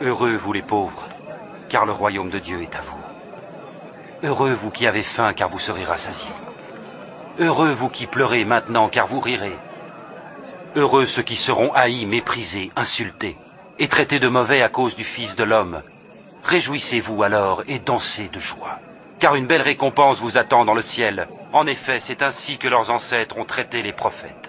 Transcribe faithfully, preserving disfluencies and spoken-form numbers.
Heureux vous les pauvres, car le royaume de Dieu est à vous. Heureux vous qui avez faim, car vous serez rassasiés. Heureux vous qui pleurez maintenant, car vous rirez. Heureux ceux qui seront haïs, méprisés, insultés, et traités de mauvais à cause du Fils de l'homme. Réjouissez-vous alors et dansez de joie, car une belle récompense vous attend dans le ciel. En effet, c'est ainsi que leurs ancêtres ont traité les prophètes.